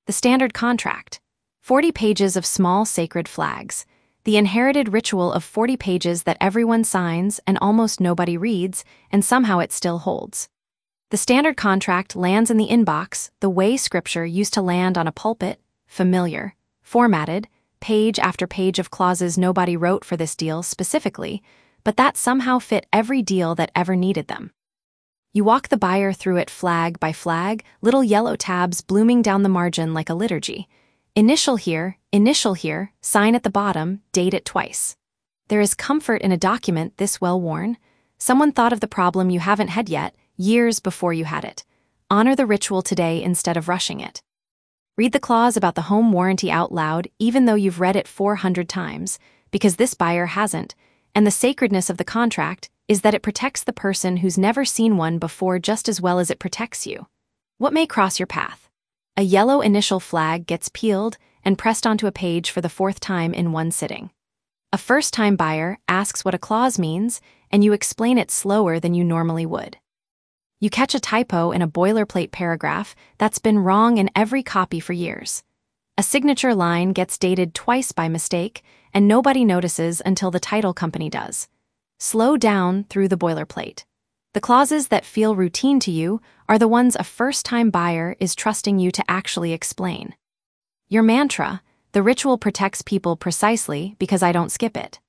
The standard contract. 40 pages of small sacred flags. The inherited ritual of 40 pages that everyone signs and almost nobody reads, and somehow it still holds. The standard contract lands in the inbox the way scripture used to land on a pulpit, familiar, formatted, page after page of clauses nobody wrote for this deal specifically, but that somehow fit every deal that ever needed them. You walk the buyer through it flag by flag, little yellow tabs blooming down the margin like a liturgy. Initial here, sign at the bottom, date it twice. There is comfort in a document this well-worn. Someone thought of the problem you haven't had yet, years before you had it. Honor the ritual today instead of rushing it. Read the clause about the home warranty out loud even though you've read it 400 times, because this buyer hasn't, and the sacredness of the contract is that it protects the person who's never seen one before just as well as it protects you. What may cross your path? A yellow initial flag gets peeled and pressed onto a page for the 4th time in one sitting. A first-time buyer asks what a clause means, and you explain it slower than you normally would. You catch a typo in a boilerplate paragraph that's been wrong in every copy for years. A signature line gets dated twice by mistake, and nobody notices until the title company does. Slow down through the boilerplate. The clauses that feel routine to you are the ones a first-time buyer is trusting you to actually explain. Your mantra, the ritual protects people precisely because I don't skip it.